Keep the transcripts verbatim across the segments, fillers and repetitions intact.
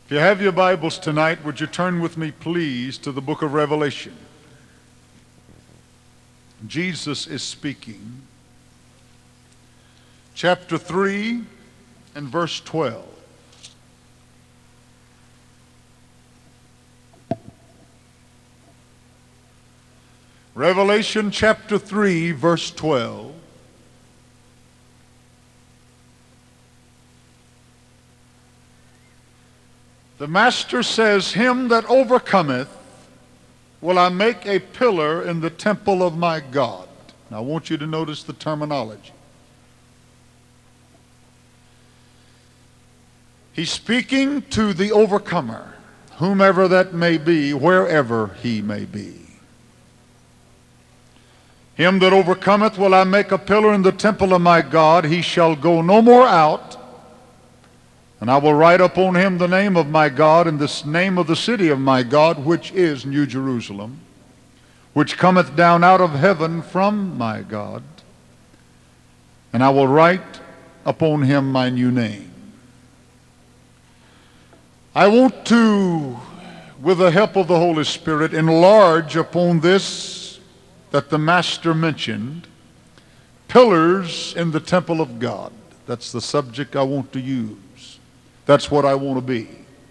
If you have your Bibles tonight, would you turn with me, please, to the book of Revelation? Jesus is speaking. Chapter three and verse twelve. Revelation chapter three, verse twelve. The Master says, "Him that overcometh will I make a pillar in the temple of my God." Now I want you to notice the terminology. He's speaking to the overcomer, whomever that may be, wherever he may be. "Him that overcometh will I make a pillar in the temple of my God. He shall go no more out. And I will write upon him the name of my God and the name of the city of my God, which is New Jerusalem, which cometh down out of heaven from my God. And I will write upon him my new name." I want to, with the help of the Holy Spirit, enlarge upon this that the Master mentioned, pillars in the temple of God. That's the subject I want to use. That's what I want to be.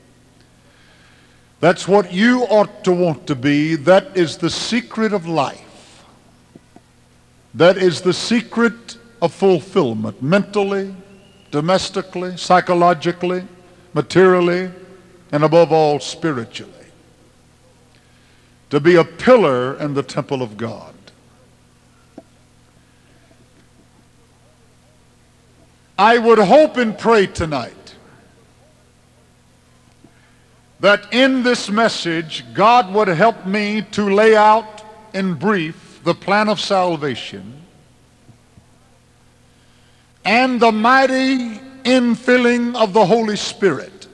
That's what you ought to want to be. That is the secret of life. That is the secret of fulfillment, mentally, domestically, psychologically, materially, and above all, spiritually. To be a pillar in the temple of God. I would hope and pray tonight that in this message, God would help me to lay out in brief the plan of salvation and the mighty infilling of the Holy Spirit.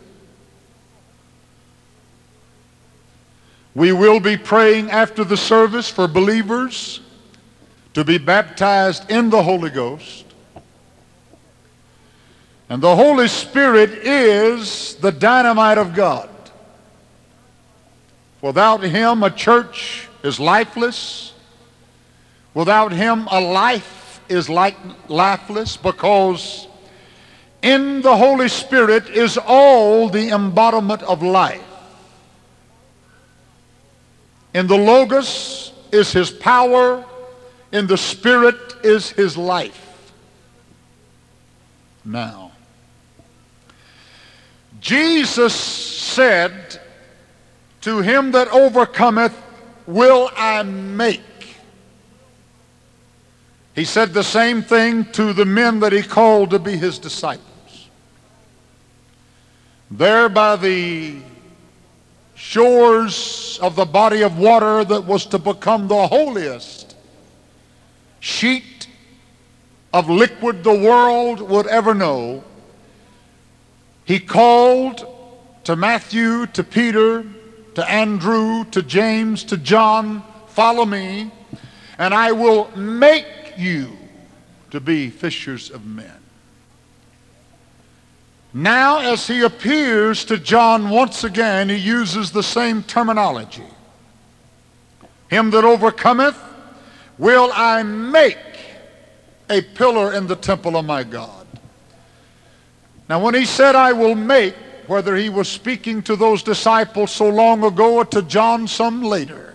We will be praying after the service for believers to be baptized in the Holy Ghost. And the Holy Spirit is the dynamite of God. Without him, a church is lifeless. Without him, a life is like lifeless, because in the Holy Spirit is all the embodiment of life. In the Logos is his power. In the Spirit is his life. Now, Jesus said, "To him that overcometh will I make." He said the same thing to the men that he called to be his disciples. There by the shores of the body of water that was to become the holiest sheet of liquid the world would ever know, he called to Matthew, to Peter, to Andrew, to James, to John, "Follow me, and I will make you to be fishers of men." Now, as he appears to John once again, he uses the same terminology. "Him that overcometh will I make a pillar in the temple of my God." Now, when he said, "I will make," whether he was speaking to those disciples so long ago or to John some later,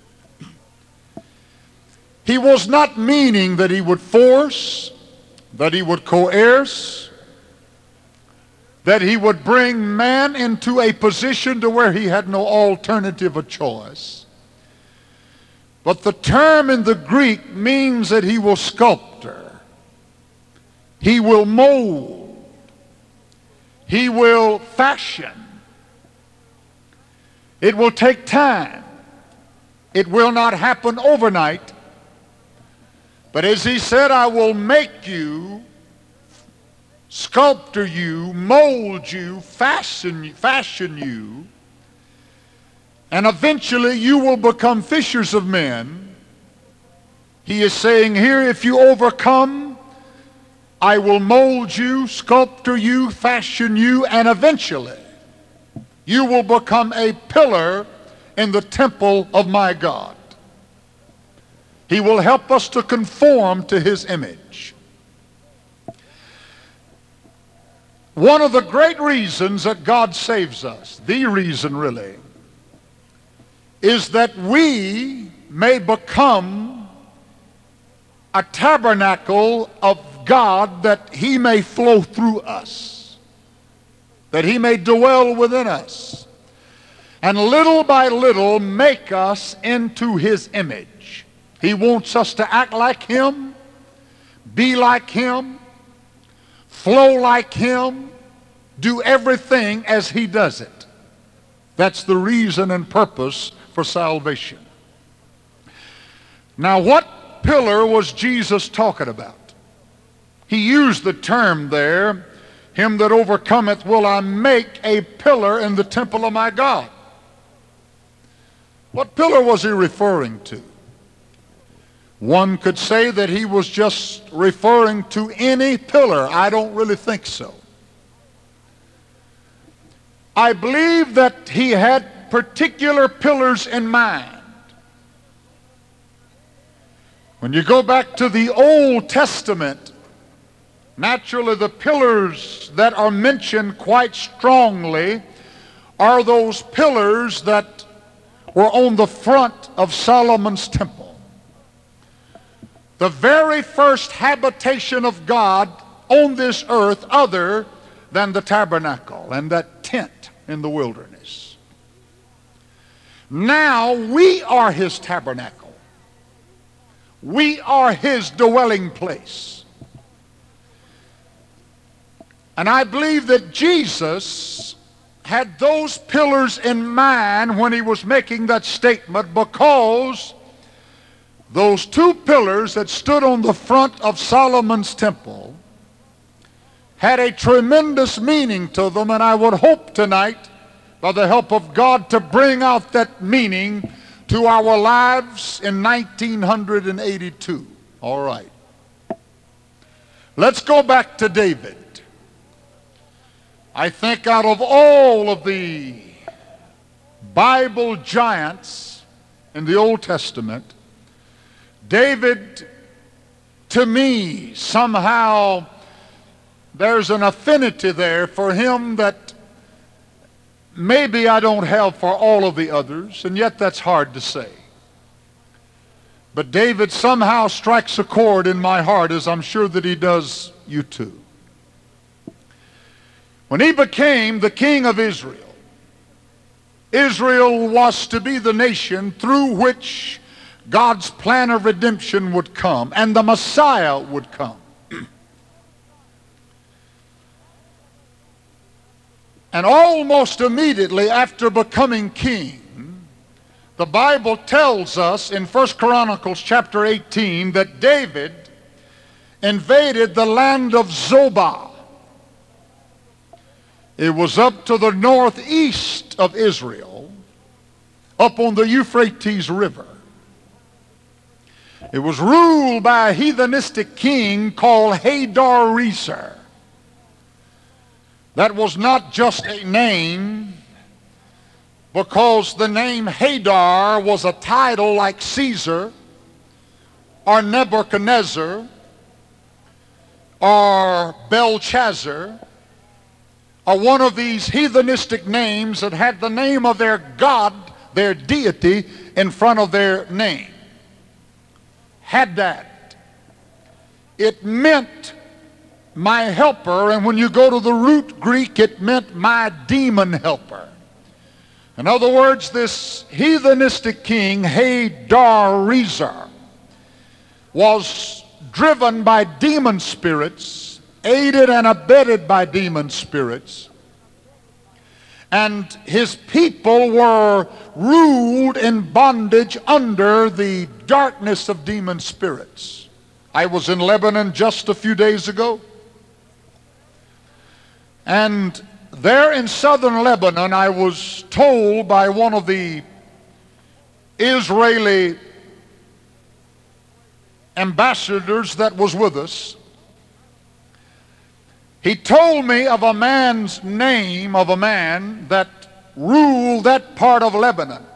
he was not meaning that he would force, that he would coerce, that he would bring man into a position to where he had no alternative or choice. But the term in the Greek means that he will sculptor, he will mold, he will fashion. It will take time. It will not happen overnight. But as he said, "I will make you, sculptor you, mold you, fashion, fashion you, and eventually you will become fishers of men." He is saying here, if you overcome, I will mold you, sculptor you, fashion you, and eventually You will become a pillar in the temple of my God. He will help us to conform to his image. One of the great reasons that God saves us, the reason really, is that we may become a tabernacle of God, that he may flow through us, that he may dwell within us, and little by little make us into his image. He wants us to act like him, be like him, flow like him, do everything as he does it. That's the reason and purpose for salvation. Now, what pillar was Jesus talking about? He used the term there, him that overcometh will I make a pillar in the temple of my God. What pillar was he referring to? One could say that he was just referring to any pillar. I don't really think so. I believe that he had particular pillars in mind. When you go back to the Old Testament, naturally the pillars that are mentioned quite strongly are those pillars that were on the front of Solomon's temple. The very first habitation of God on this earth other than the tabernacle and that tent in the wilderness. Now we are his tabernacle. We are his dwelling place. And I believe that Jesus had those pillars in mind when he was making that statement, because those two pillars that stood on the front of Solomon's temple had a tremendous meaning to them, and I would hope tonight, by the help of God, to bring out that meaning to our lives in nineteen eighty-two. All right. Let's go back to David. I think out of all of the Bible giants in the Old Testament, David, to me, somehow there's an affinity there for him that maybe I don't have for all of the others, and yet that's hard to say. But David somehow strikes a chord in my heart, as I'm sure that he does you too. When he became the king of Israel, Israel was to be the nation through which God's plan of redemption would come, and the Messiah would come. And almost immediately after becoming king, the Bible tells us in First Chronicles chapter eighteen that David invaded the land of Zobah. It was up to the northeast of Israel, up on the Euphrates River. It was ruled by a heathenistic king called Hadar-Rezer. That was not just a name, because the name Hadar was a title like Caesar or Nebuchadnezzar or Belshazzar, or one of these heathenistic names that had the name of their god, their deity, in front of their name. Had that. It meant my helper, and when you go to the root Greek, it meant my demon helper. In other words, this heathenistic king, Hadar-Rezer, was driven by demon spirits, aided and abetted by demon spirits, and his people were ruled in bondage under the darkness of demon spirits. I was in Lebanon just a few days ago, and there in southern Lebanon I was told by one of the Israeli ambassadors that was with us, he told me of a man's name, of a man that ruled that part of Lebanon.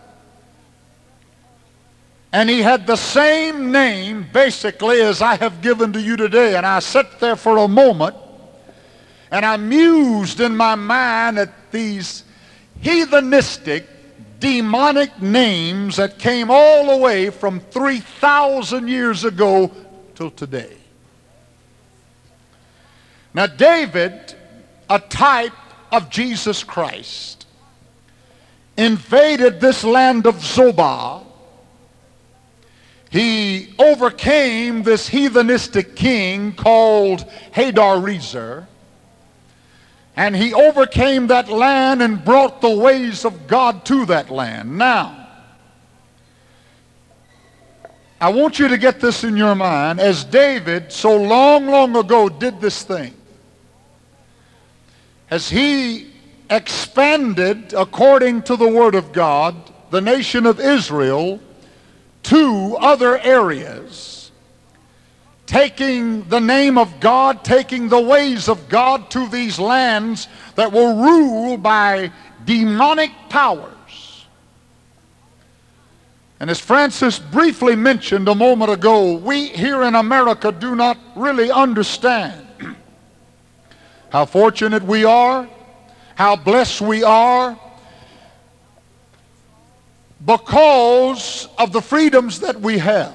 And he had the same name, basically, as I have given to you today. And I sat there for a moment, and I mused in my mind at these heathenistic, demonic names that came all the way from three thousand years ago till today. Now, David, a type of Jesus Christ, invaded this land of Zobah. He overcame this heathenistic king called Hadarezer, and he overcame that land and brought the ways of God to that land. Now, I want you to get this in your mind. As David so long, long ago did this thing, as he expanded, according to the Word of God, the nation of Israel to other areas, taking the name of God, taking the ways of God to these lands that were ruled by demonic powers. And as Francis briefly mentioned a moment ago, we here in America do not really understand how fortunate we are, how blessed we are, because of the freedoms that we have.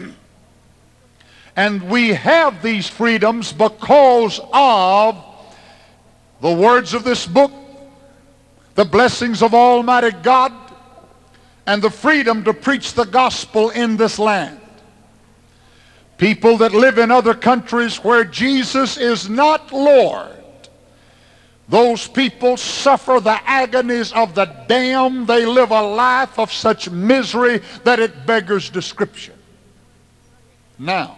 And we have these freedoms because of the words of this book, the blessings of Almighty God, and the freedom to preach the gospel in this land. People that live in other countries where Jesus is not Lord, those people suffer the agonies of the damned. They live a life of such misery that it beggars description. Now,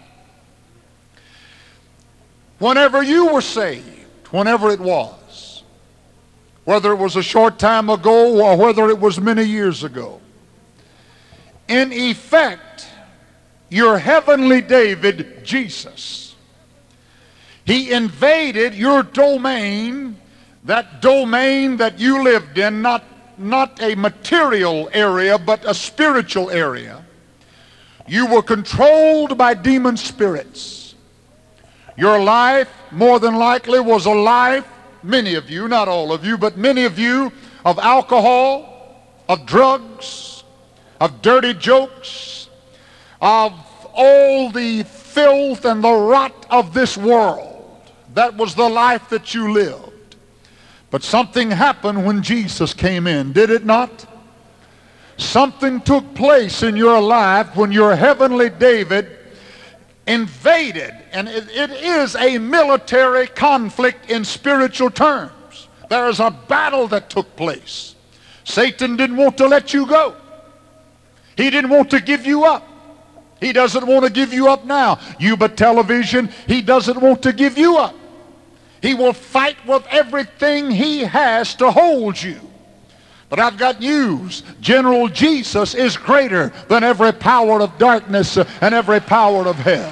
whenever you were saved, whenever it was, whether it was a short time ago or whether it was many years ago, in effect, your heavenly David, Jesus, he invaded your domain, that domain that you lived in, not, not a material area, but a spiritual area. You were controlled by demon spirits. Your life, more than likely, was a life, many of you, not all of you, but many of you, of alcohol, of drugs, of dirty jokes, of all the filth and the rot of this world. That was the life that you lived. But something happened when Jesus came in, did it not? Something took place in your life when your heavenly David invaded, and it, it is a military conflict in spiritual terms. There is a battle that took place. Satan didn't want to let you go. He didn't want to give you up. He doesn't want to give you up now. Yuba Television, he doesn't want to give you up. He will fight with everything he has to hold you. But I've got news. General Jesus is greater than every power of darkness and every power of hell.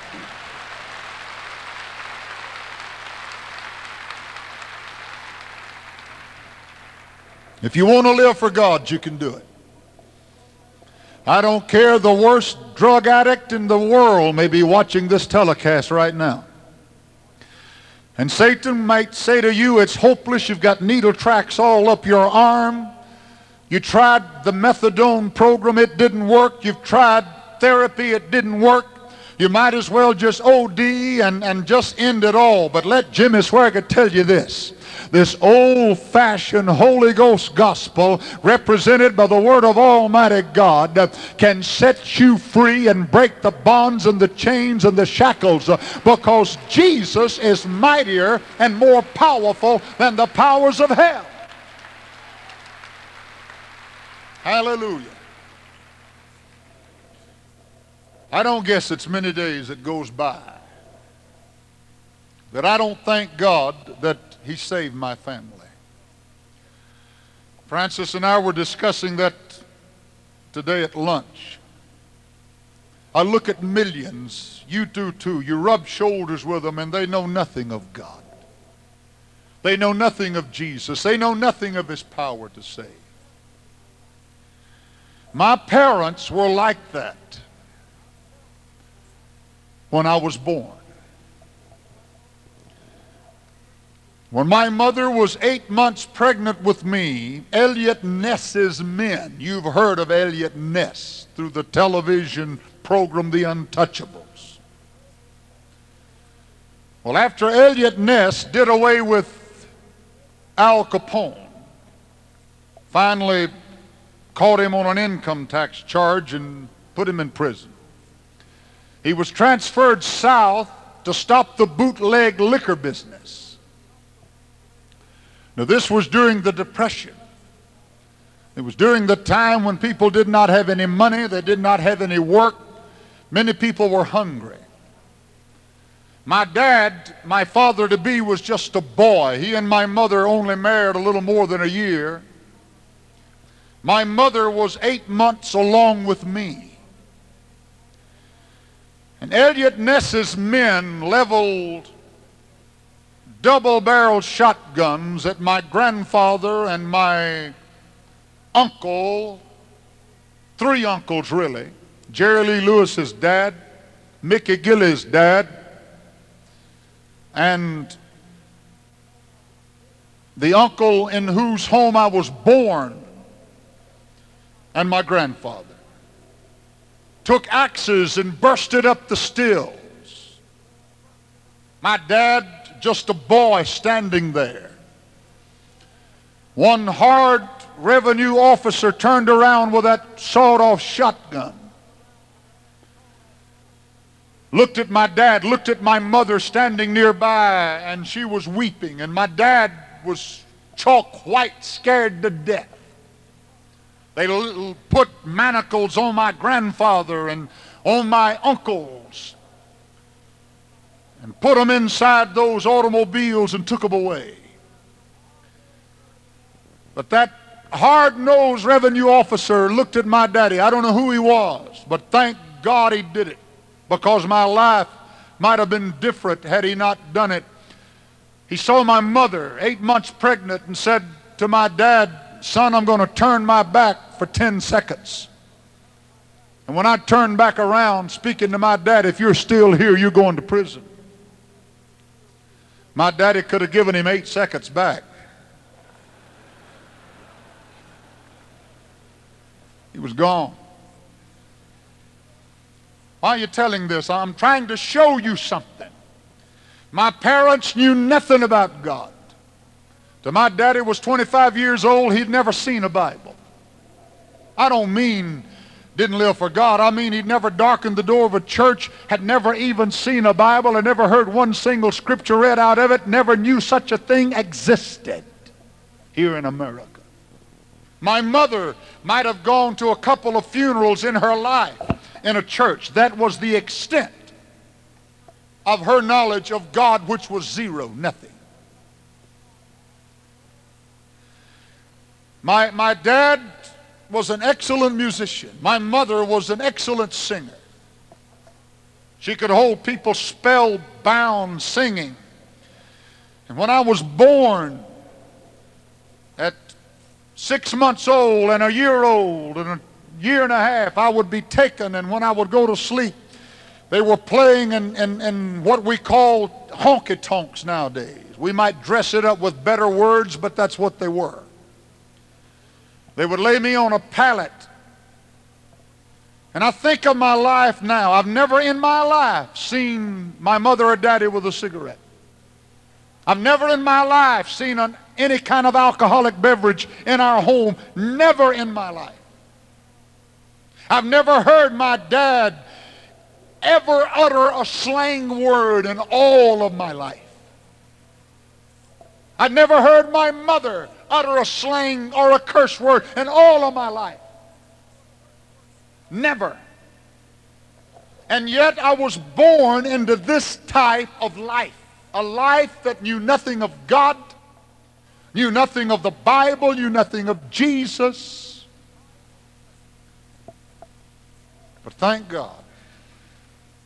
If you want to live for God, you can do it. I don't care, the worst drug addict in the world may be watching this telecast right now. And Satan might say to you, it's hopeless, you've got needle tracks all up your arm. You tried the methadone program, it didn't work. You've tried therapy, it didn't work. You might as well just O D and, and just end it all. But let Jimmy Swaggart tell you this. This old-fashioned Holy Ghost gospel, represented by the Word of Almighty God, can set you free and break the bonds and the chains and the shackles, because Jesus is mightier and more powerful than the powers of hell. Hallelujah. I don't guess it's many days that goes by that I don't thank God that He saved my family. Francis and I were discussing that today at lunch. I look at millions, you do too. You rub shoulders with them and they know nothing of God. They know nothing of Jesus. They know nothing of his power to save. My parents were like that when I was born. When my mother was eight months pregnant with me, Elliot Ness's men, you've heard of Elliot Ness through the television program The Untouchables. Well, after Elliot Ness did away with Al Capone, finally caught him on an income tax charge and put him in prison, he was transferred south to stop the bootleg liquor business. Now, this was during the Depression. It was during the time when people did not have any money, they did not have any work. Many people were hungry. My dad, my father-to-be, was just a boy. He and my mother only married a little more than a year. My mother was eight months along with me. And Elliot Ness's men leveled double-barreled shotguns at my grandfather and my uncle, three uncles really, Jerry Lee Lewis's dad, Mickey Gilley's dad, and the uncle in whose home I was born, and my grandfather. Took axes and bursted up the stills. My dad, just a boy standing there. One hard revenue officer turned around with that sawed-off shotgun, looked at my dad, looked at my mother standing nearby, and she was weeping, and my dad was chalk white, scared to death. They put manacles on my grandfather and on my uncles and put them inside those automobiles and took them away. But that hard-nosed revenue officer looked at my daddy. I don't know who he was, but thank God he did it, because my life might have been different had he not done it. He saw my mother, eight months pregnant, and said to my dad, "Son, I'm going to turn my back for ten seconds. And when I turned back around, speaking to my dad, if you're still here, you're going to prison." My daddy could have given him eight seconds back. He was gone. Why are you telling this? I'm trying to show you something. My parents knew nothing about God. Till my daddy was twenty-five years old, he'd never seen a Bible. I don't mean didn't live for God. I mean he'd never darkened the door of a church, had never even seen a Bible, and never heard one single scripture read out of it, never knew such a thing existed here in America. My mother might have gone to a couple of funerals in her life in a church. That was the extent of her knowledge of God, which was zero, nothing. My, my dad was an excellent musician. My mother was an excellent singer. She could hold people spellbound singing. And when I was born at six months old and a year old and a year and a half, I would be taken, and when I would go to sleep, they were playing in, in, in what we call honky-tonks nowadays. We might dress it up with better words, but that's what they were. They would lay me on a pallet. And I think of my life now. I've never in my life seen my mother or daddy with a cigarette. I've never in my life seen an, any kind of alcoholic beverage in our home. Never in my life. I've never heard my dad ever utter a slang word in all of my life. I've never heard my mother utter a slang or a curse word in all of my life. Never. And yet I was born into this type of life. A life that knew nothing of God, knew nothing of the Bible, knew nothing of Jesus. But thank God,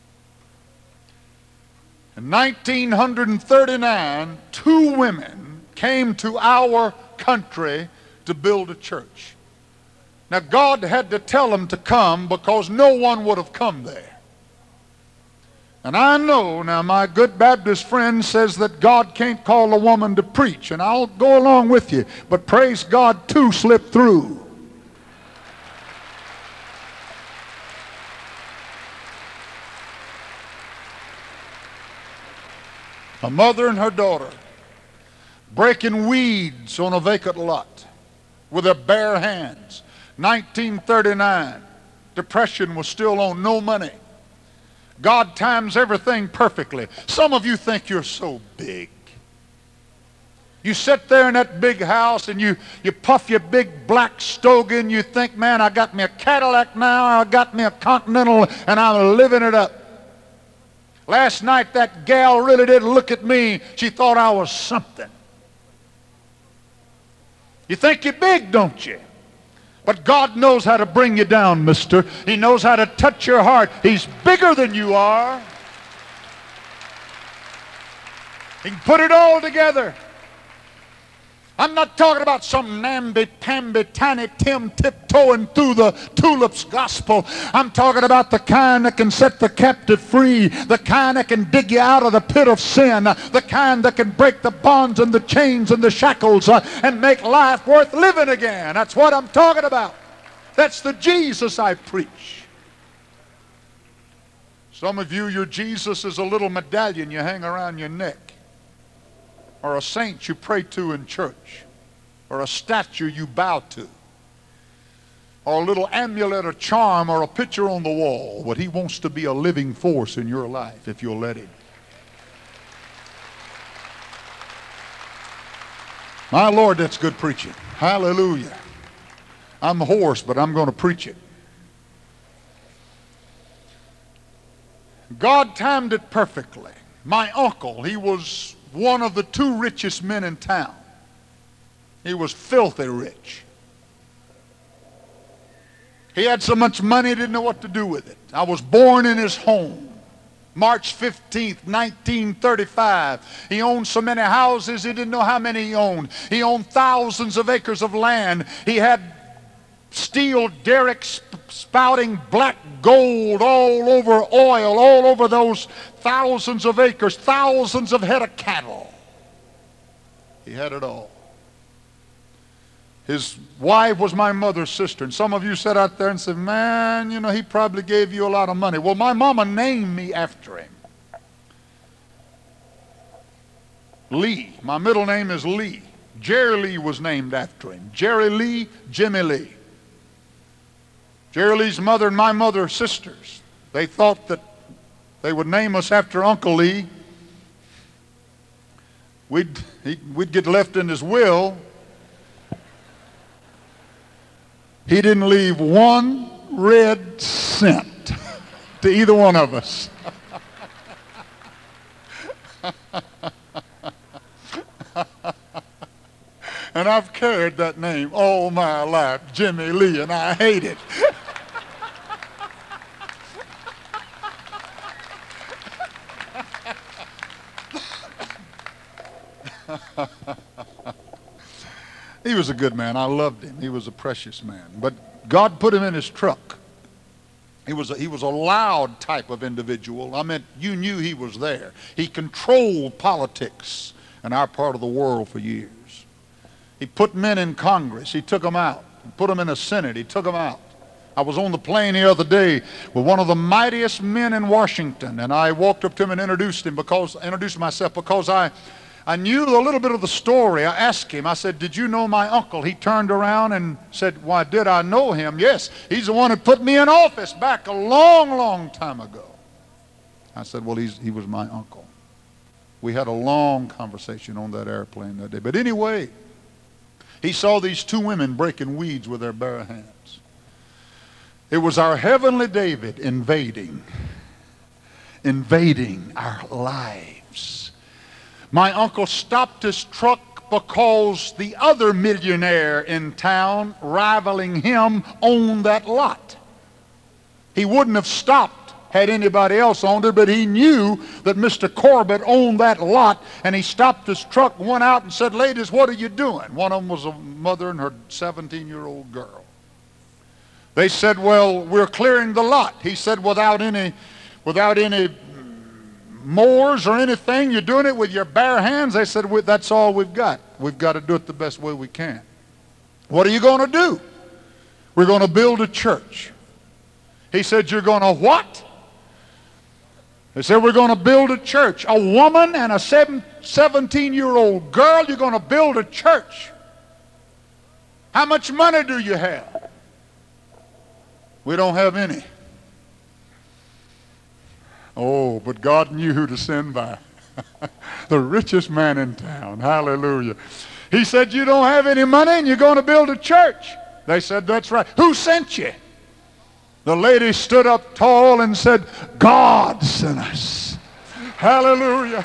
in nineteen thirty-nine, two women came to our country to build a church. Now, God had to tell them to come because no one would have come there. And I know, now my good Baptist friend says that God can't call a woman to preach, and I'll go along with you, but praise God, two slipped through. A mother and her daughter breaking weeds on a vacant lot with their bare hands. nineteen thirty-nine, depression was still on, no money. God times everything perfectly. Some of you think you're so big. You sit there in that big house and you, you puff your big black stogie and you think, man, I got me a Cadillac now, I got me a Continental, and I'm living it up. Last night that gal really did look at me. She thought I was something. You think you're big, don't you? But God knows how to bring you down, mister. He knows how to touch your heart. He's bigger than you are. He can put it all together. I'm not talking about some namby-pamby, tiny Tim tiptoeing through the tulips gospel. I'm talking about the kind that can set the captive free, the kind that can dig you out of the pit of sin, the kind that can break the bonds and the chains and the shackles uh, and make life worth living again. That's what I'm talking about. That's the Jesus I preach. Some of you, your Jesus is a little medallion you hang around your neck, or a saint you pray to in church, or a statue you bow to, or a little amulet or charm or a picture on the wall. But he wants to be a living force in your life if you'll let him. My Lord, that's good preaching. Hallelujah. I'm hoarse, but I'm going to preach it. God timed it perfectly. My uncle, he was one of the two richest men in town. He was filthy rich. He had so much money he didn't know what to do with it. I was born in his home, March fifteenth, nineteen thirty-five. He owned so many houses he didn't know how many he owned. He owned thousands of acres of land. He had steel derricks spouting black gold all over oil, all over those thousands of acres, thousands of head of cattle. He had it all. His wife was my mother's sister. And some of you sat out there and said, man, you know, he probably gave you a lot of money. Well, my mama named me after him. Lee. My middle name is Lee. Jerry Lee was named after him. Jerry Lee, Jimmy Lee. Jerry Lee's mother and my mother are sisters. They thought that they would name us after Uncle Lee. We'd, he, we'd get left in his will. He didn't leave one red cent to either one of us. And I've carried that name all my life, Jimmy Lee, and I hate it. He was a good man. I loved him. He was a precious man. But God put him in his truck. He was a, he was a loud type of individual. I mean, you knew he was there. He controlled politics in our part of the world for years. He put men in Congress. He took them out. He put them in the Senate. He took them out. I was on the plane the other day with one of the mightiest men in Washington, and I walked up to him and introduced him because introduced myself because I I knew a little bit of the story. I asked him, I said, did you know my uncle? He turned around and said, why, did I know him? Yes, he's the one who put me in office back a long, long time ago. I said, well, he's, he was my uncle. We had a long conversation on that airplane that day. But anyway, he saw these two women breaking weeds with their bare hands. It was our heavenly David invading, invading our lives. My uncle stopped his truck because the other millionaire in town rivaling him owned that lot. He wouldn't have stopped had anybody else owned it, but he knew that Mister Corbett owned that lot, and he stopped his truck, went out and said, "Ladies, what are you doing?" One of them was a mother and her seventeen-year-old girl. They said, "Well, we're clearing the lot." He said, without any, without any mowers or anything, you're doing it with your bare hands? They said, "That's all we've got. We've got to do it the best way we can." "What are you going to do?" "We're going to build a church." He said, "You're going to what?" They said, "We're going to build a church." A woman and a seventeen-year-old girl, you're going to build a church. "How much money do you have?" "We don't have any." Oh, but God knew who to send by. The richest man in town. Hallelujah. He said, "You don't have any money and you're going to build a church." They said, "That's right." "Who sent you?" The lady stood up tall and said, "God sent us." Hallelujah.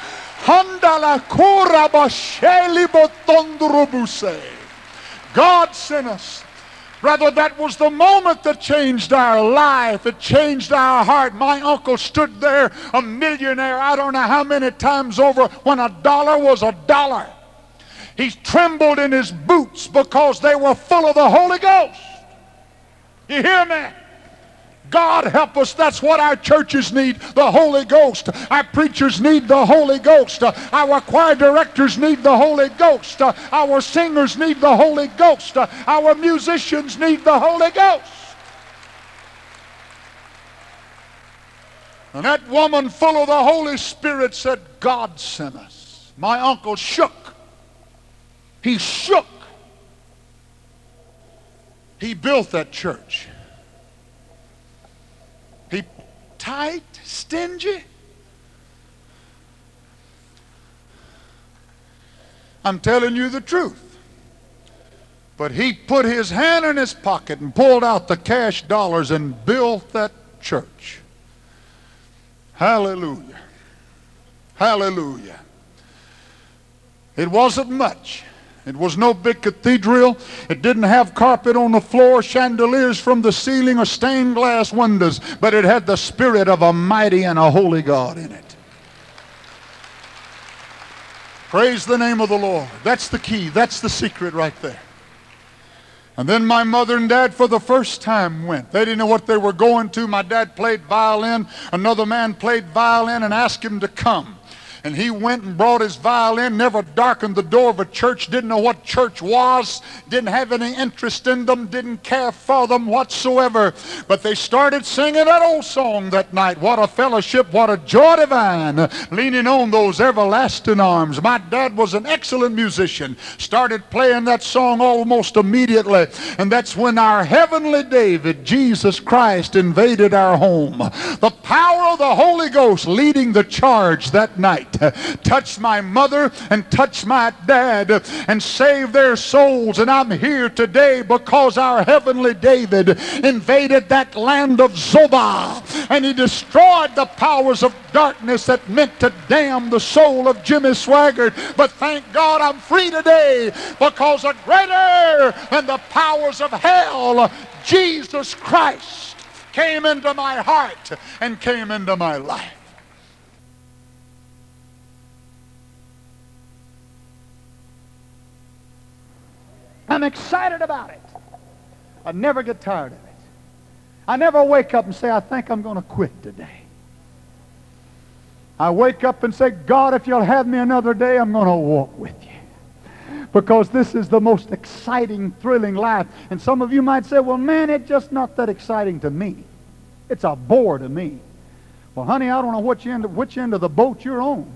God sent us. Brother, that was the moment that changed our life. It changed our heart. My uncle stood there, a millionaire, I don't know how many times over, when a dollar was a dollar. He trembled in his boots because they were full of the Holy Ghost. You hear me? God help us. That's what our churches need, the Holy Ghost. Our preachers need the Holy Ghost. Our choir directors need the Holy Ghost. Our singers need the Holy Ghost. Our musicians need the Holy Ghost. And that woman full of the Holy Spirit said, "God sent us." My uncle shook. He shook. He built that church. He tight, stingy. I'm telling you the truth. But he put his hand in his pocket and pulled out the cash dollars and built that church. Hallelujah. Hallelujah. It wasn't much. It was no big cathedral. It didn't have carpet on the floor, chandeliers from the ceiling, or stained glass windows, but it had the spirit of a mighty and a holy God in it. Praise the name of the Lord. That's the key. That's the secret right there. And then my mother and dad for the first time went. They didn't know what they were going to. My dad played violin. Another man played violin and asked him to come. And he went and brought his violin, never darkened the door of a church, didn't know what church was, didn't have any interest in them, didn't care for them whatsoever. But they started singing that old song that night. What a fellowship, what a joy divine, leaning on those everlasting arms. My dad was an excellent musician, started playing that song almost immediately. And that's when our heavenly David, Jesus Christ, invaded our home. The power of the Holy Ghost leading the charge that night touched my mother and touched my dad and saved their souls. And I'm here today because our heavenly David invaded that land of Zobah, and he destroyed the powers of darkness that meant to damn the soul of Jimmy Swaggart. But thank God I'm free today, because a greater than the powers of hell, Jesus Christ, came into my heart and came into my life. I'm excited about it. I never get tired of it. I never wake up and say, I think I'm going to quit today. I wake up and say, God, if you'll have me another day, I'm going to walk with you. Because this is the most exciting, thrilling life. And some of you might say, well, man, it's just not that exciting to me. It's a bore to me. Well, honey, I don't know which end, which end of the boat you're on.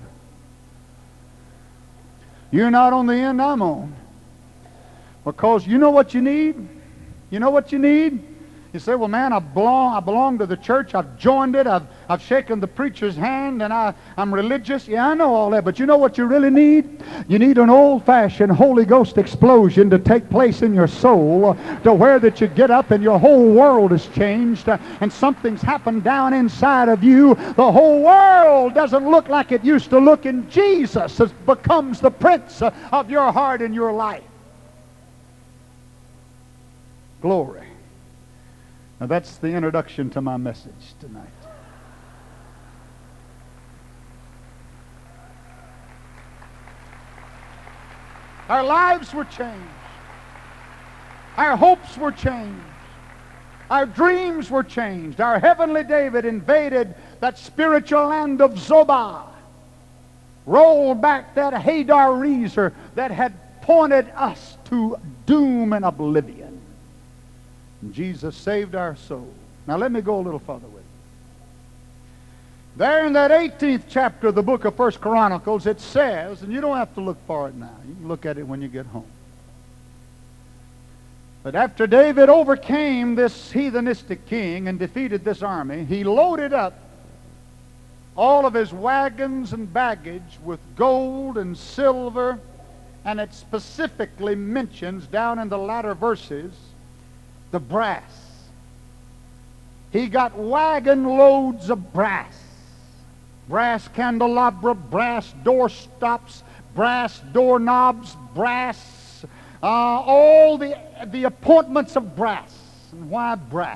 You're not on the end I'm on. Because you know what you need? You know what you need? You say, well, man, I belong, I belong to the church. I've joined it. I've, I've shaken the preacher's hand, and I, I'm religious. Yeah, I know all that. But you know what you really need? You need an old-fashioned Holy Ghost explosion to take place in your soul, to where that you get up and your whole world has changed, uh, and something's happened down inside of you. The whole world doesn't look like it used to look, and Jesus becomes the prince uh, of your heart and your life. Glory. Now that's the introduction to my message tonight. Our lives were changed. Our hopes were changed. Our dreams were changed. Our heavenly David invaded that spiritual land of Zobah, rolled back that Hadar Rezer that had pointed us to doom and oblivion. And Jesus saved our soul. Now let me go a little further with you. There in that eighteenth chapter of the book of First Chronicles, it says, and you don't have to look for it now. You can look at it when you get home. But after David overcame this heathenistic king and defeated this army, he loaded up all of his wagons and baggage with gold and silver, and it specifically mentions down in the latter verses the brass. He got wagon loads of brass. Brass candelabra, brass door stops, brass doorknobs, brass, uh, all the, the appointments of brass. And why brass?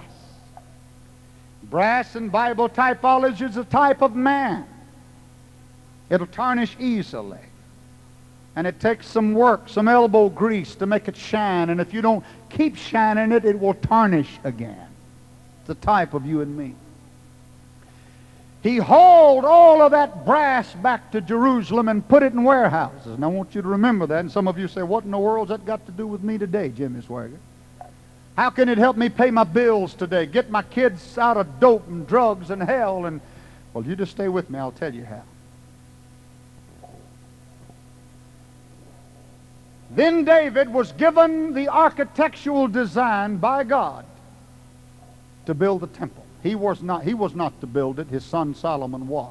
Brass in Bible typology is a type of man. It'll tarnish easily. And it takes some work, some elbow grease to make it shine. And if you don't keep shining it, it will tarnish again. It's a type of you and me. He hauled all of that brass back to Jerusalem and put it in warehouses. And I want you to remember that. And some of you say, what in the world's that got to do with me today, Jimmy Swaggart? How can it help me pay my bills today, get my kids out of dope and drugs and hell? And, well, you just stay with me. I'll tell you how. Then David was given the architectural design by God to build the temple. He was not, he was not to build it. His son Solomon was.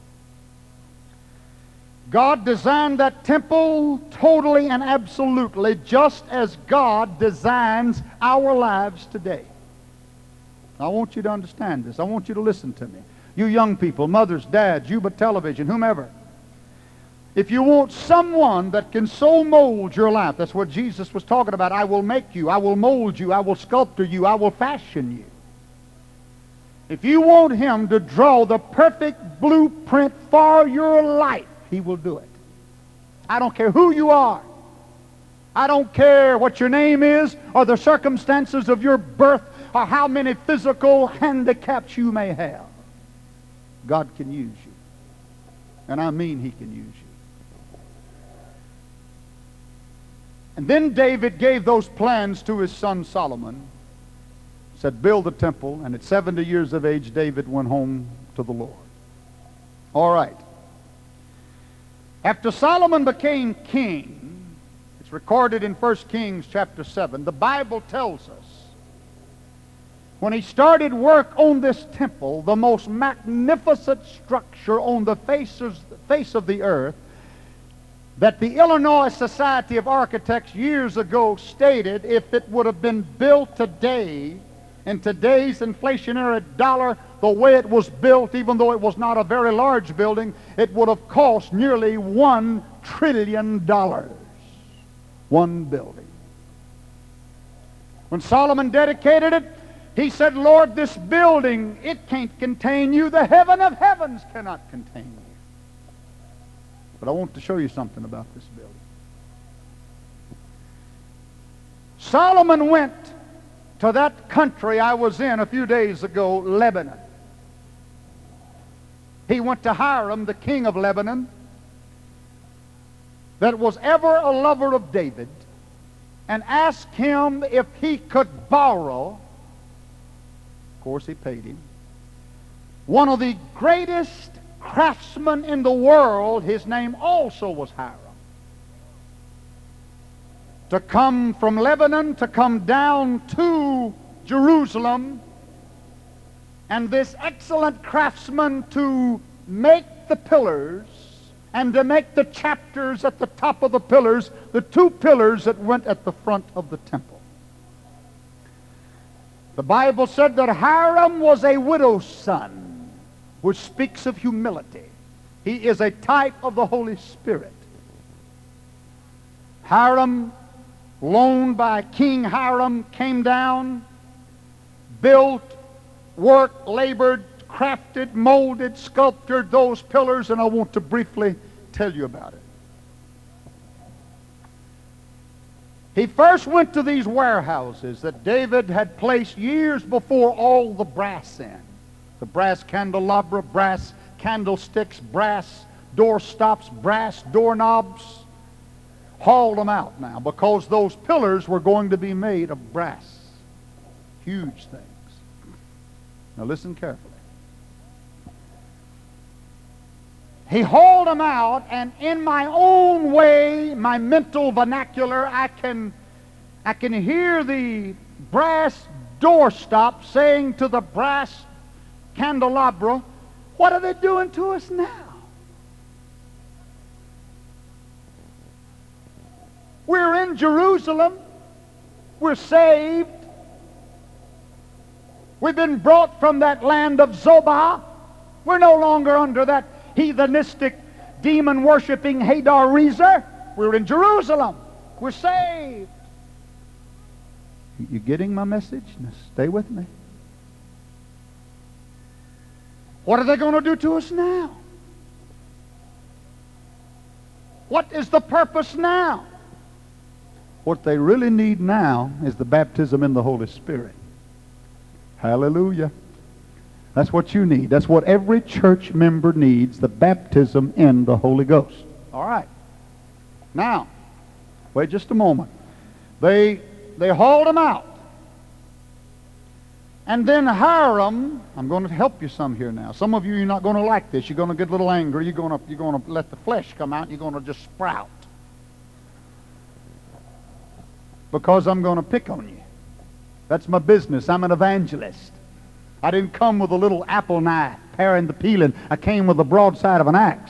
God designed that temple totally and absolutely just as God designs our lives today. I want you to understand this. I want you to listen to me. You young people, mothers, dads, Yuba Television, whomever. If you want someone that can so mold your life, that's what Jesus was talking about. I will make you, I will mold you, I will sculpture you, I will fashion you. If you want him to draw the perfect blueprint for your life, he will do it. I don't care who you are. I don't care what your name is or the circumstances of your birth or how many physical handicaps you may have. God can use you. And I mean he can use you. And then David gave those plans to his son Solomon. Said, build the temple. And at seventy years of age, David went home to the Lord. All right. After Solomon became king, it's recorded in First Kings chapter seven, the Bible tells us, when he started work on this temple, the most magnificent structure on the face of, face of the earth, that the Illinois Society of Architects years ago stated if it would have been built today, in today's inflationary dollar, the way it was built, even though it was not a very large building, it would have cost nearly one trillion dollars. One building. When Solomon dedicated it, he said, Lord, this building, it can't contain you. The heaven of heavens cannot contain you. But I want to show you something about this building. Solomon went to that country I was in a few days ago, Lebanon. He went to Hiram, the king of Lebanon, that was ever a lover of David, and asked him if he could borrow, of course he paid him, one of the greatest craftsmen in the world. His name also was Hiram. To come from Lebanon, to come down to Jerusalem, and this excellent craftsman to make the pillars and to make the chapters at the top of the pillars, the two pillars that went at the front of the temple. The Bible said that Hiram was a widow's son, which speaks of humility. He is a type of the Holy Spirit. Hiram, loaned by King Hiram, came down, built, worked, labored, crafted, molded, sculptured those pillars, and I want to briefly tell you about it. He first went to these warehouses that David had placed years before all the brass in. The brass candelabra, brass candlesticks, brass doorstops, brass doorknobs. Hauled them out now because those pillars were going to be made of brass. Huge things. Now listen carefully. He hauled them out, and in my own way, my mental vernacular, I can, I can hear the brass doorstop saying to the brass candelabra, "What are they doing to us now? We're in Jerusalem. We're saved. We've been brought from that land of Zobah. We're no longer under that heathenistic, demon-worshipping Hadar Rezer. We're in Jerusalem. We're saved." You getting my message? Now stay with me. What are they going to do to us now? What is the purpose now? What they really need now is the baptism in the Holy Spirit. Hallelujah. That's what you need. That's what every church member needs, the baptism in the Holy Ghost. All right. Now, wait just a moment. They, they hauled him out. And then Hiram, I'm going to help you some here now. Some of you, you're not going to like this. You're going to get a little angry. You're going to, you're going to let the flesh come out. And you're going to just sprout. Because I'm going to pick on you. That's my business. I'm an evangelist. I didn't come with a little apple knife paring the peeling. I came with the broadside of an axe.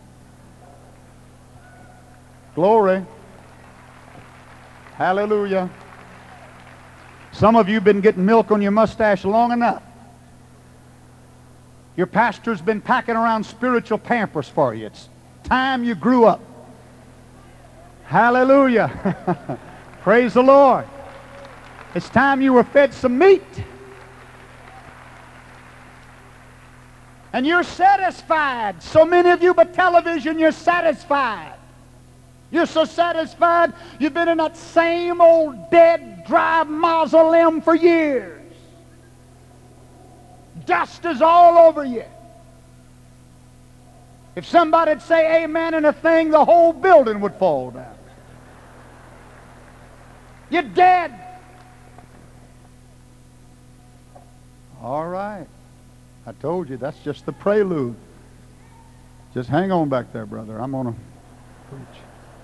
Glory. Hallelujah. Some of you have been getting milk on your mustache long enough. Your pastor's been packing around spiritual pampers for you. It's time you grew up. Hallelujah. Praise the Lord. It's time you were fed some meat. And you're satisfied. So many of you, but television, you're satisfied. You're so satisfied, you've been in that same old dead, dry mausoleum for years. Dust is all over you. If somebody'd say amen in a thing, the whole building would fall down. You're dead. All right. I told you, that's just the prelude. Just hang on back there, brother. I'm going to preach.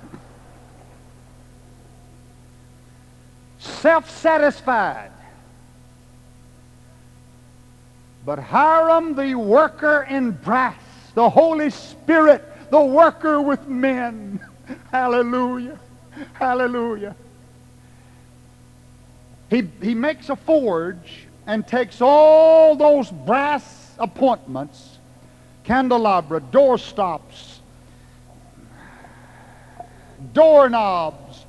Self-satisfied. But Hiram, the worker in brass, the Holy Spirit, the worker with men. Hallelujah. Hallelujah. He, he makes a forge and takes all those brass appointments, candelabra, doorstops, doorknobs,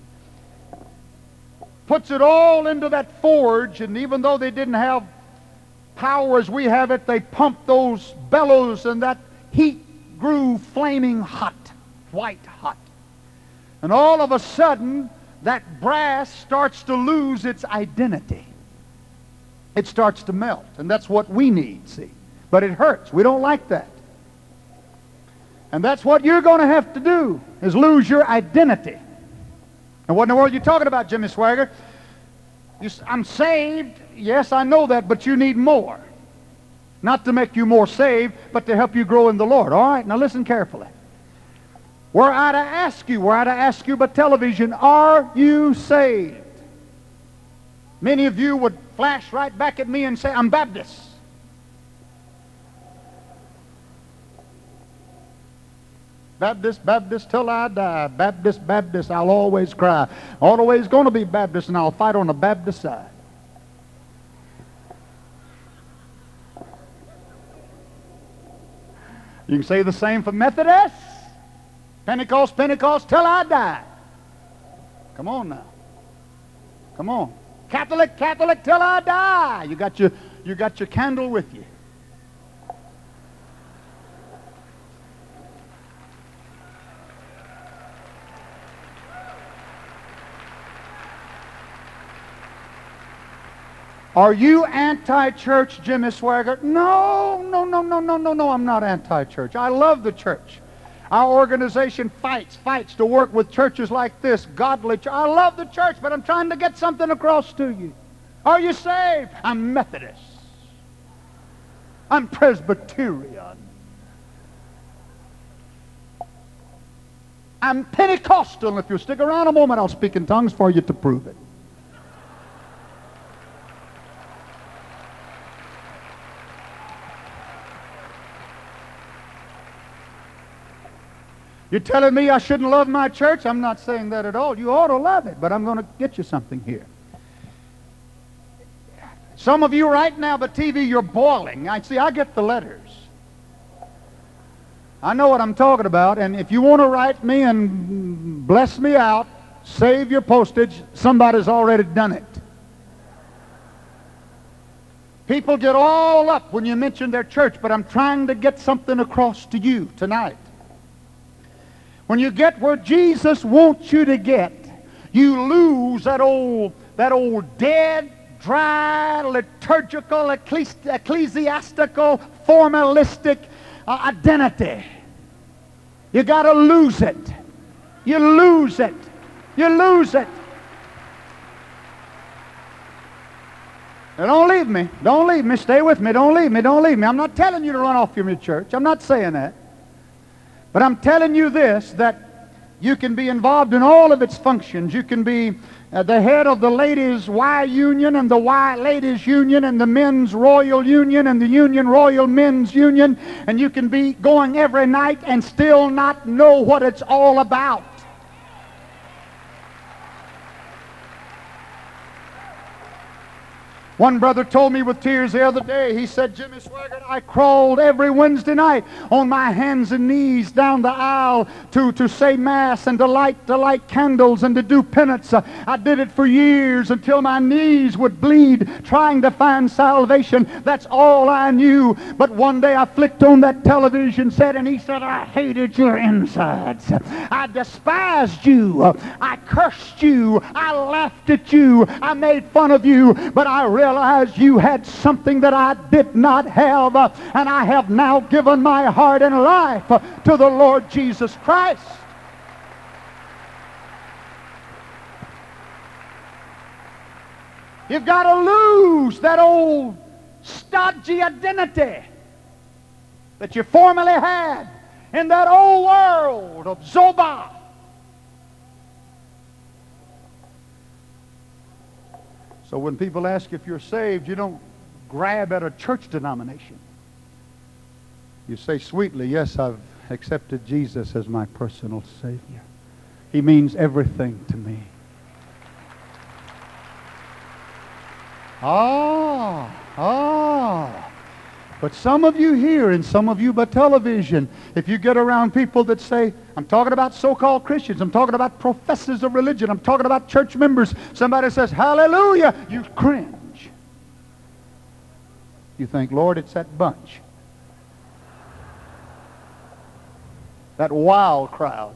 puts it all into that forge, and even though they didn't have power as we have it, they pumped those bellows, and that heat grew flaming hot, white hot. And all of a sudden, that brass starts to lose its identity. It starts to melt, and that's what we need, see. But it hurts. We don't like that. And that's what you're going to have to do, is lose your identity. And what in the world are you talking about, Jimmy Swaggart? You, I'm saved. Yes, I know that, but you need more. Not to make you more saved, but to help you grow in the Lord. All right, now listen carefully. Were I to ask you, were I to ask you by television, are you saved? Many of you would flash right back at me and say, I'm Baptist. Baptist, Baptist till I die. Baptist, Baptist, I'll always cry. Always going to be Baptist, and I'll fight on the Baptist side. You can say the same for Methodists. Pentecost, Pentecost, till I die. Come on now. Come on. Catholic, Catholic, till I die. You got your, you got your candle with you. Are you anti-church, Jimmy Swaggart? No, no, no, no, no, no, no, I'm not anti-church. I love the church. Our organization fights, fights to work with churches like this, godly church. I love the church, but I'm trying to get something across to you. Are you saved? I'm Methodist. I'm Presbyterian. I'm Pentecostal. If you'll stick around a moment, I'll speak in tongues for you to prove it. You're telling me I shouldn't love my church? I'm not saying that at all. You ought to love it, but I'm going to get you something here. Some of you right now, the T V, you're boiling. I see, I get the letters. I know what I'm talking about, and if you want to write me and bless me out, save your postage, somebody's already done it. People get all up when you mention their church, but I'm trying to get something across to you tonight. When you get where Jesus wants you to get, you lose that old, that old dead, dry, liturgical, ecclesiastical, formalistic uh, identity. You got to lose it. You lose it. You lose it. Now don't leave me. Don't leave me. Stay with me. Don't leave me. Don't leave me. I'm not telling you to run off from your church. I'm not saying that. But I'm telling you this, that you can be involved in all of its functions. You can be uh, the head of the ladies' Y Union and the Y Ladies Union and the Men's Royal Union and the Union Royal Men's Union, and you can be going every night and still not know what it's all about. One brother told me with tears the other day, he said, Jimmy Swaggart, I crawled every Wednesday night on my hands and knees down the aisle to, to say Mass and to light, to light candles and to do penance. Uh, I did it for years until my knees would bleed trying to find salvation. That's all I knew. But one day I flicked on that television set and he said, I hated your insides. I despised you. I cursed you. I laughed at you. I made fun of you. But I realized realized you had something that I did not have, uh, and I have now given my heart and life uh, to the Lord Jesus Christ. You've got to lose that old stodgy identity that you formerly had in that old world of Zobah. So when people ask if you're saved, you don't grab at a church denomination. You say sweetly, yes, I've accepted Jesus as my personal Savior. He means everything to me. Ah, ah. But some of you here and some of you by television, if you get around people that say, I'm talking about so-called Christians, I'm talking about professors of religion, I'm talking about church members, somebody says, hallelujah, you cringe. You think, Lord, it's that bunch. That wild crowd.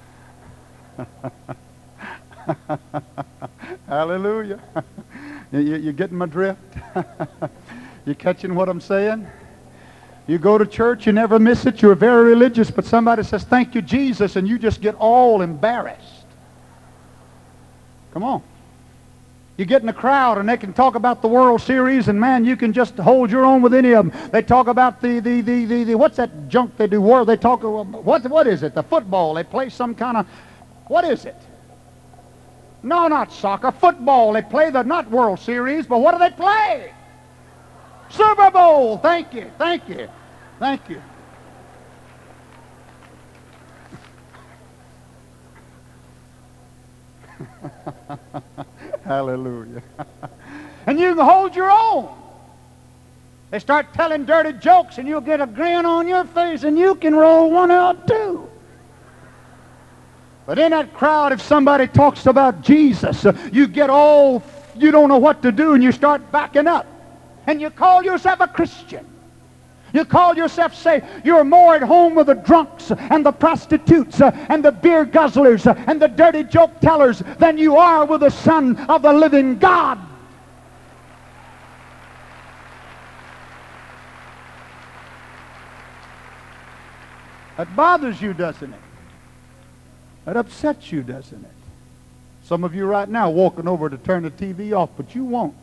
Hallelujah. you, you getting my drift? You catching what I'm saying? You go to church, you never miss it, you're very religious, but somebody says, thank you, Jesus, and you just get all embarrassed. Come on. You get in a crowd and they can talk about the World Series, and man, you can just hold your own with any of them. They talk about the, the, the, the, the what's that junk they do? World, they talk, what, what is it? The football. They play some kind of, what is it? No, not soccer, football. They play the, not World Series, but what do they play? Super Bowl. Thank you. Thank you. Thank you. Hallelujah. And you can hold your own. They start telling dirty jokes and you'll get a grin on your face and you can roll one out too. But in that crowd, if somebody talks about Jesus, uh, you get all, you don't know what to do and you start backing up. And you call yourself a Christian. You call yourself, say, you're more at home with the drunks and the prostitutes uh, and the beer guzzlers uh, and the dirty joke tellers than you are with the Son of the living God. That bothers you, doesn't it? That upsets you, doesn't it? Some of you right now walking over to turn the T V off, but you won't.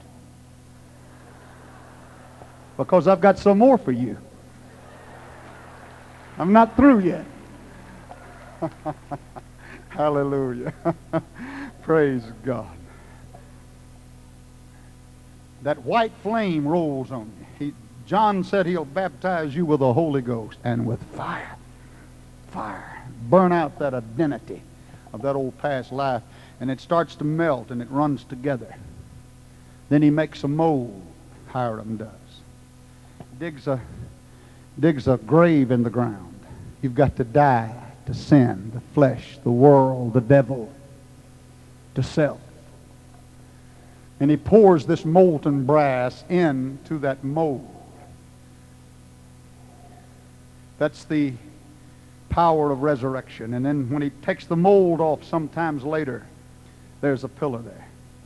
Because I've got some more for you. I'm not through yet. Hallelujah. Praise God. That white flame rolls on you. He, John said he'll baptize you with the Holy Ghost and with fire. Fire. Burn out that identity of that old past life. And it starts to melt and it runs together. Then he makes a mold, Hiram does. Digs a, digs a grave in the ground. You've got to die to sin, the flesh, the world, the devil, to self. And he pours this molten brass into that mold. That's the power of resurrection. And then when he takes the mold off sometimes later, there's a pillar there.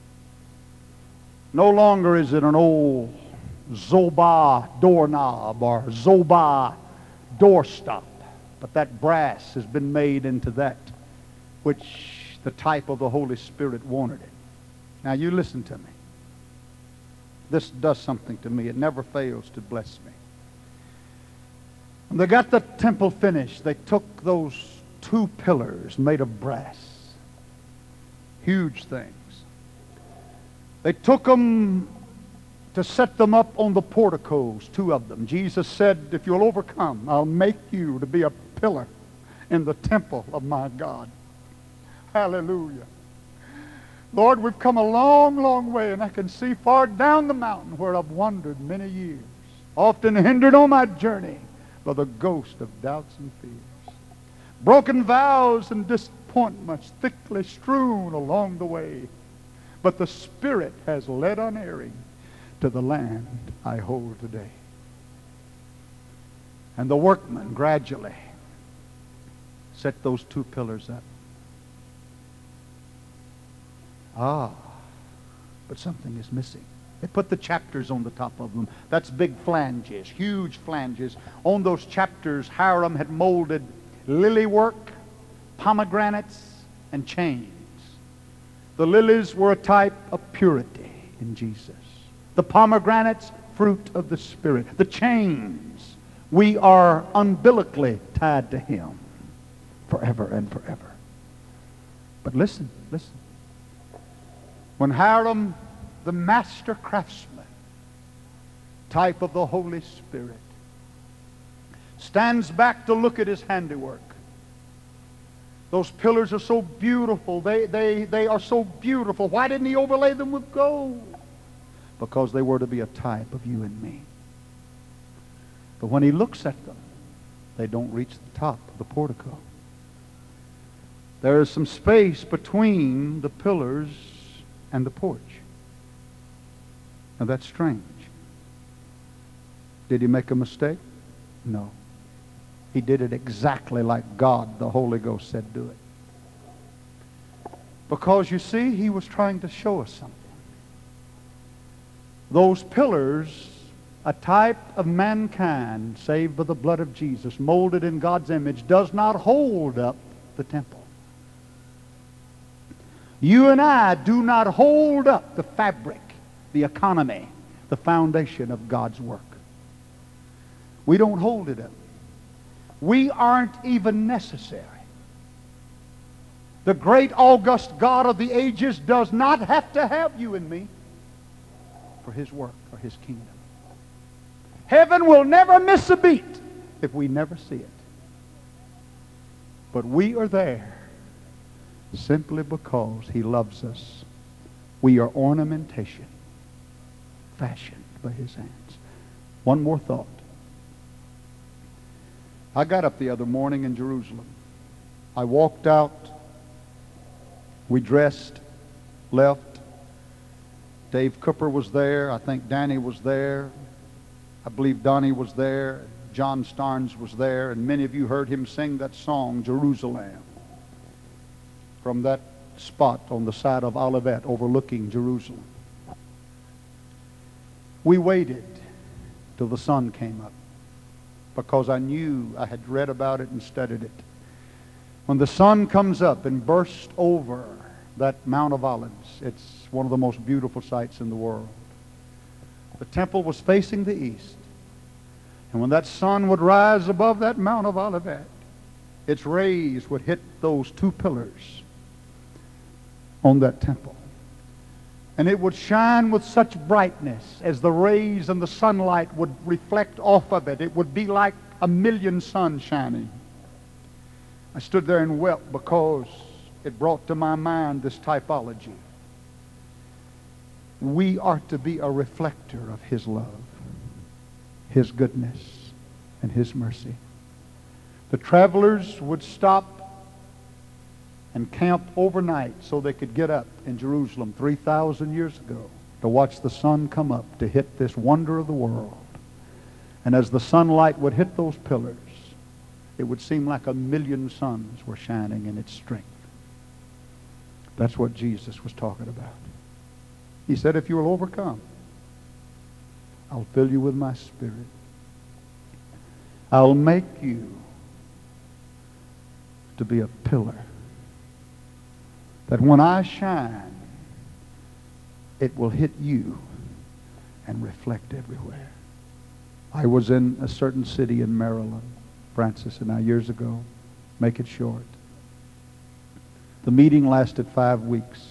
No longer is it an old Zobah doorknob or Zobah doorstop, but that brass has been made into that which the type of the Holy Spirit wanted it. Now you listen to me. This does something to me. It never fails to bless me. When they got the temple finished, they took those two pillars made of brass. Huge things. They took them to set them up on the porticos, two of them. Jesus said, if you'll overcome, I'll make you to be a pillar in the temple of my God. Hallelujah. Lord, we've come a long, long way, and I can see far down the mountain where I've wandered many years, often hindered on my journey by the ghost of doubts and fears. Broken vows and disappointments thickly strewn along the way, but the Spirit has led unerring to the land I hold today. And the workmen gradually set those two pillars up. Ah, but something is missing. They put the chapters on the top of them. That's big flanges, huge flanges. On those chapters, Hiram had molded lily work, pomegranates, and chains. The lilies were a type of purity in Jesus. The pomegranates, fruit of the Spirit. The chains, we are umbilically tied to Him forever and forever. But listen, listen. When Hiram, the master craftsman, type of the Holy Spirit, stands back to look at his handiwork, those pillars are so beautiful. They, they, they are so beautiful. Why didn't he overlay them with gold? Because they were to be a type of you and me. But when he looks at them, they don't reach the top of the portico. There is some space between the pillars and the porch. Now that's strange. Did he make a mistake? No. He did it exactly like God, the Holy Ghost, said do it. Because you see, he was trying to show us something. Those pillars, a type of mankind saved by the blood of Jesus, molded in God's image, does not hold up the temple. You and I do not hold up the fabric, the economy, the foundation of God's work. We don't hold it up. We aren't even necessary. The great august God of the ages does not have to have you and me for His work, for His kingdom. Heaven will never miss a beat if we never see it. But we are there simply because He loves us. We are ornamentation, fashioned by His hands. One more thought. I got up the other morning in Jerusalem. I walked out. We dressed, left. Dave Cooper was there. I think Danny was there. I believe Donnie was there. John Starnes was there. And many of you heard him sing that song, Jerusalem, from that spot on the side of Olivet overlooking Jerusalem. We waited till the sun came up. because I knew I had read about it and studied it. When the sun comes up and bursts over that Mount of Olives, it's one of the most beautiful sights in the world. The temple was facing the east. And when that sun would rise above that Mount of Olivet, its rays would hit those two pillars on that temple. And it would shine with such brightness as the rays and the sunlight would reflect off of it. It would be like a million suns shining. I stood there and wept because it brought to my mind this typology. We are to be a reflector of His love, His goodness, and His mercy. The travelers would stop and camp overnight so they could get up in Jerusalem three thousand years ago to watch the sun come up to hit this wonder of the world. And as the sunlight would hit those pillars, it would seem like a million suns were shining in its strength. That's what Jesus was talking about. He said, if you will overcome, I'll fill you with my Spirit. I'll make you to be a pillar that when I shine, it will hit you and reflect everywhere. I was in a certain city in Maryland, Francis and I, years ago. Make it short. The meeting lasted five weeks.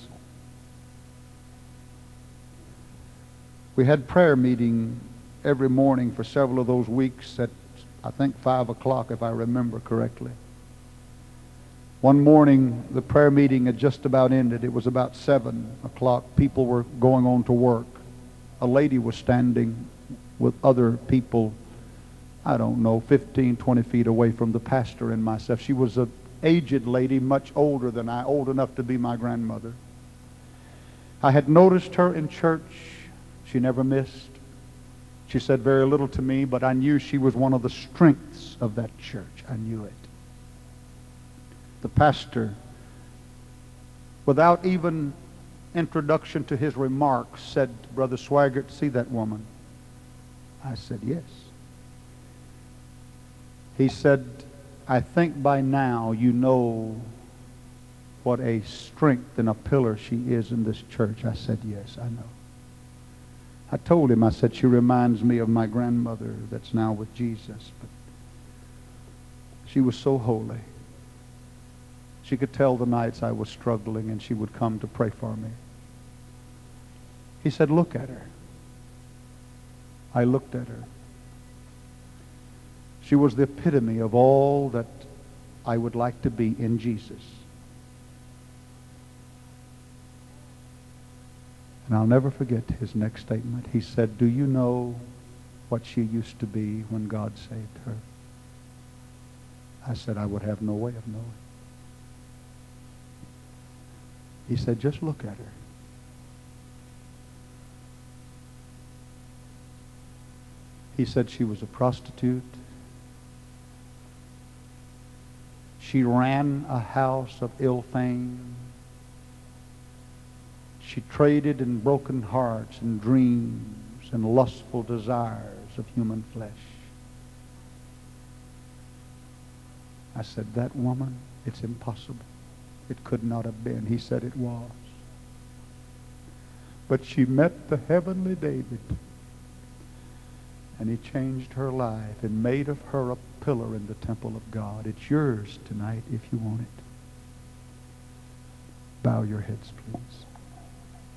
We had prayer meeting every morning for several of those weeks at, I think, five o'clock, if I remember correctly. One morning, the prayer meeting had just about ended. It was about seven o'clock. People were going on to work. A lady was standing with other people, I don't know, fifteen, twenty feet away from the pastor and myself. She was an aged lady, much older than I, old enough to be my grandmother. I had noticed her in church. She never missed. She said very little to me, but I knew she was one of the strengths of that church. I knew it. The pastor, without even introduction to his remarks, said, Brother Swaggart, see that woman? I said, yes. He said, I think by now you know what a strength and a pillar she is in this church. I said, yes, I know. I told him, I said, she reminds me of my grandmother that's now with Jesus. But she was so holy. She could tell the nights I was struggling, and she would come to pray for me. He said, look at her. I looked at her. She was the epitome of all that I would like to be in Jesus. And I'll never forget his next statement. He said, do you know what she used to be when God saved her? I said, I would have no way of knowing. He said, just look at her. He said she was a prostitute. She ran a house of ill fame. She traded in broken hearts and dreams and lustful desires of human flesh. I said, that woman, it's impossible. It could not have been. He said it was. But she met the heavenly David, and he changed her life and made of her a pillar in the temple of God. It's yours tonight if you want it. Bow your heads, please.